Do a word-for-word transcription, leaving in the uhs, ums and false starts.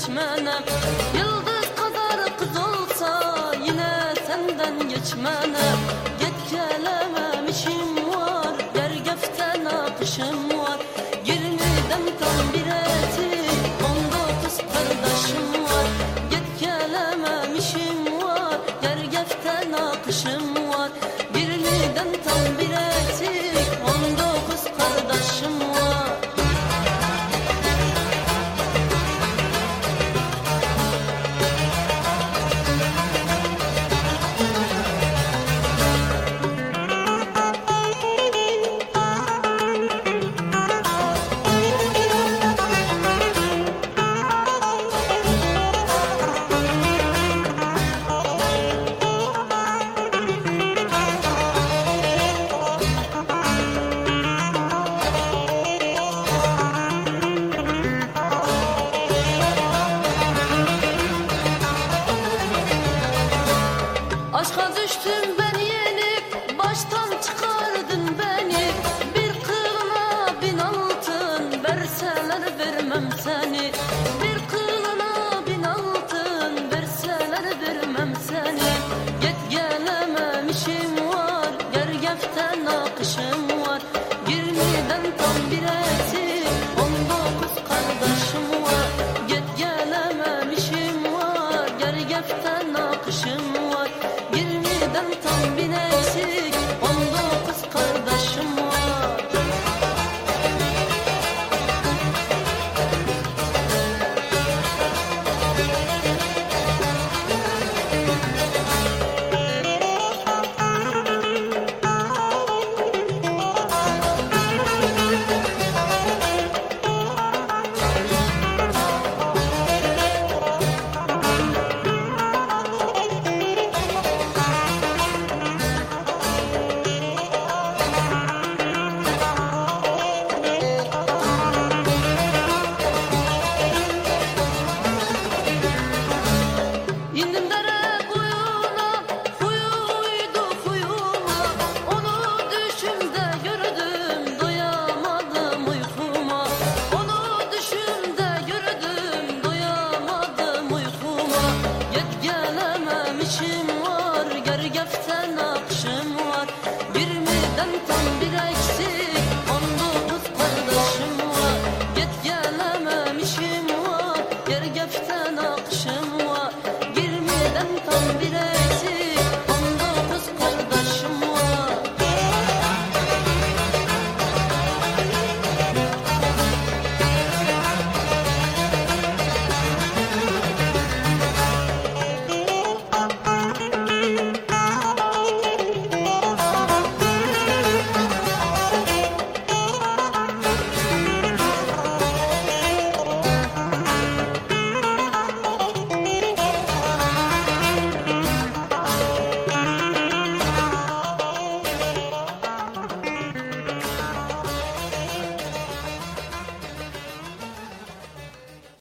seçmenem. Yıldız kadar kız olsa yine senden geçmenem. Git gelemem işim var, gergeften akışım var. Yirmiden tam bir eti, on dokuz kardeşim var. Git gelemem işim var, gergeften akışım var. Yirmiden tam bir eti, on dokuz kardeşim var. Aşka düştüm ben yenip, baştan çıkardın beni. Bir kılına bin altın verseler vermem seni. Bir kılına bin altın verseler vermem seni. Git gelemem işim var, gergeften akışım var. Yirmiden tam bir eti, on dokuz kardeşim var. Git gelemem işim var, gergeften akışım var. Yirmiden tam bin eksik, on dokuz kardeşim var. İndim dere kuyuna, kuyu uydu kuyuma. Onu düşümde gördüm, doyamadım uykuma. Onu düşümde gördüm, doyamadım uykuma. Git gelemem işim var, gergeften akışım var. Yirmiden tam bir eksik, on dokuz kardeşim var. Git gelemem işim var, gergeften